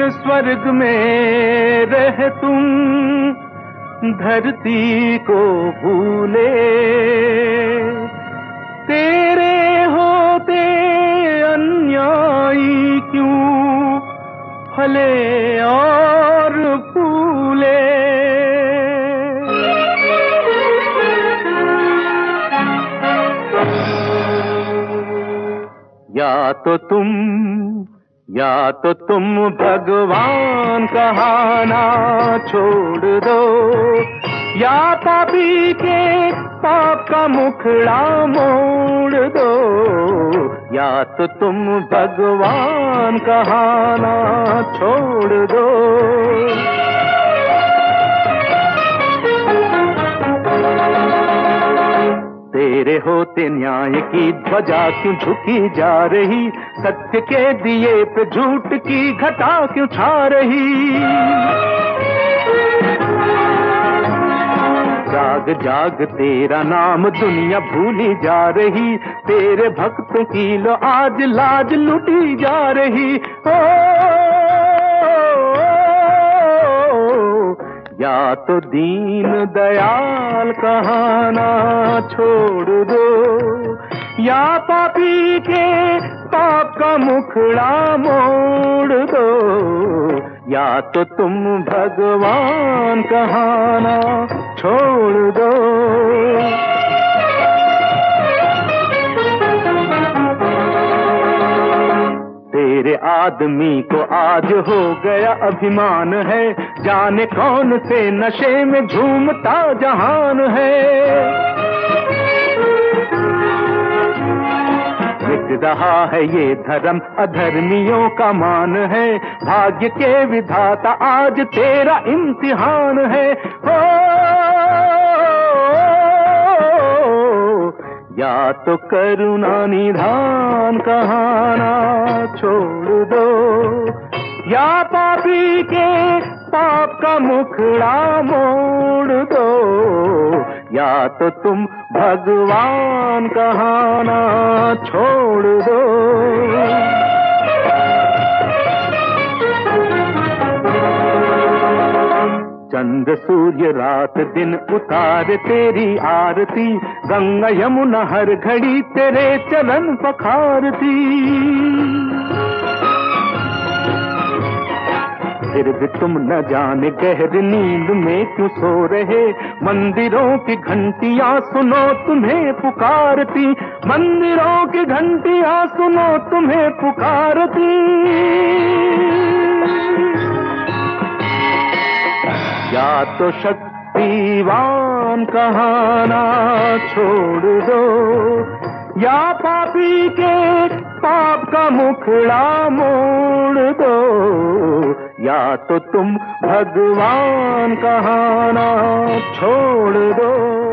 स्वर्ग में रह तुम धरती को भूले, तेरे होते अन्यायी क्यों फले और फूले। या तो तुम भगवान कहाना छोड़ दो, या पापी के पाप का मुखड़ा मोड़ दो। या तो तुम भगवान कहाना छोड़ दो। तेरे होते न्याय की ध्वजा क्यों झुकी जा रही, सत्य के दिए पे झूठ की घटा क्यों छा रही। जाग जाग तेरा नाम दुनिया भूली जा रही, तेरे भक्तों की लो आज लाज लुटी जा रही। या तो दीन दयाल कहाना छोड़ दो, या पापी के पाप का मुखड़ा मोड़ दो। या तो तुम भगवान कहाना छोड़ दो। तेरे आदमी को आज हो गया अभिमान है, जाने कौन से नशे में झूमता जहान है। मिट रहा है ये धर्म, अधर्मियों का मान है, भाग्य के विधाता आज तेरा इम्तिहान है। या तो करुणा निधान कहाना छोड़ दो, या पापी के पाप का मुखड़ा मोड़ दो। या तो तुम भगवान कहाना छोड़ दो। चंद सूर्य रात दिन उतार तेरी आरती, गंगा यमुना हर घड़ी तेरे चरण पखारती। फिर भी तुम न जाने गहरी नींद में क्यों सो रहे, मंदिरों की घंटियां सुनो तुम्हें पुकारती। मंदिरों की घंटियां सुनो तुम्हें पुकारती। या तो शक्तिवान कहाना छोड़ दो, या पापी के पाप का मुखड़ा मोड़ दो। या तो तुम भगवान कहाना छोड़ दो।